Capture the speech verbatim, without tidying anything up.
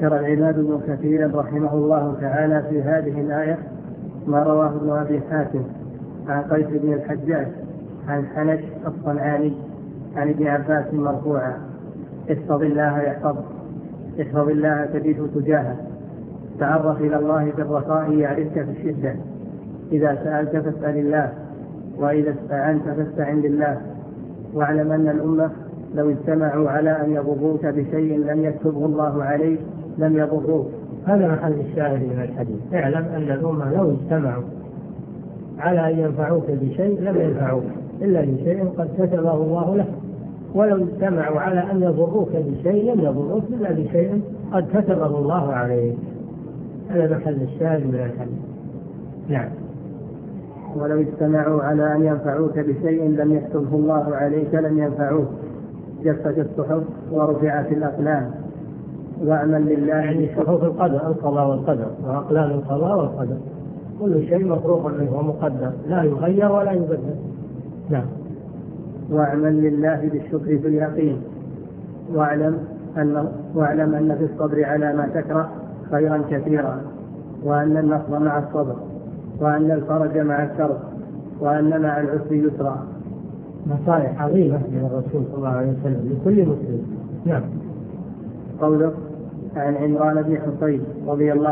ذكر العماد بن كثير رحمه الله تعالى في هذه الآية ما رواه ابن أبي حاتم عن قيس بن الحجاج عن حنش الصنعاني عن ابن عباس مرفوعا: احفظ الله يحفظك، احفظ الله تجده تجاهك، تعرف إلى الله في الرخاء يعرفك في الشدة، إذا سألت فاسأل الله، وإذا استعنت فاستعن بالله، واعلم أن الأمة لو اجتمعوا على أن يضروك بشيء لم يكتبه الله عليك لم يضروك. هذا محل الشاهد من الحديث. اعلم أن الأمة لو اجتمعوا على أن ينفعوك بشيء لم ينفعوك إلا بشيء قد كتبه الله لك، ولو اجتمعوا على أن يضروك بشيء لم يضروك إلا بشيء قد كتبه الله عليك. هذا محل الشاهد من الحديث. نعم. ولو اجتمعوا على أن ينفعوك بشيء لم يكتبه الله عليك لم ينفعوك، جفت الصحف ورفعت الأقلام، واعمل لله. يعني صحف القدر، القضاء والقدر، وأقلام القضاء والقدر، كل شيء مفروغ منه ومقدر لا يغير ولا يبدل. نعم. واعمل لله بالشكر في اليقين، واعلم أن, واعلم أن في الصبر على ما تكره خيرا كثيرا، وأن النصر مع الصبر، وأن الفرج مع الكرب، وأن مع العسر يسرا. نصائح عظيمة من الرسول صلى الله عليه وسلم لكل مسلم. نعم. قوله عن عمران بن حصين رضي الله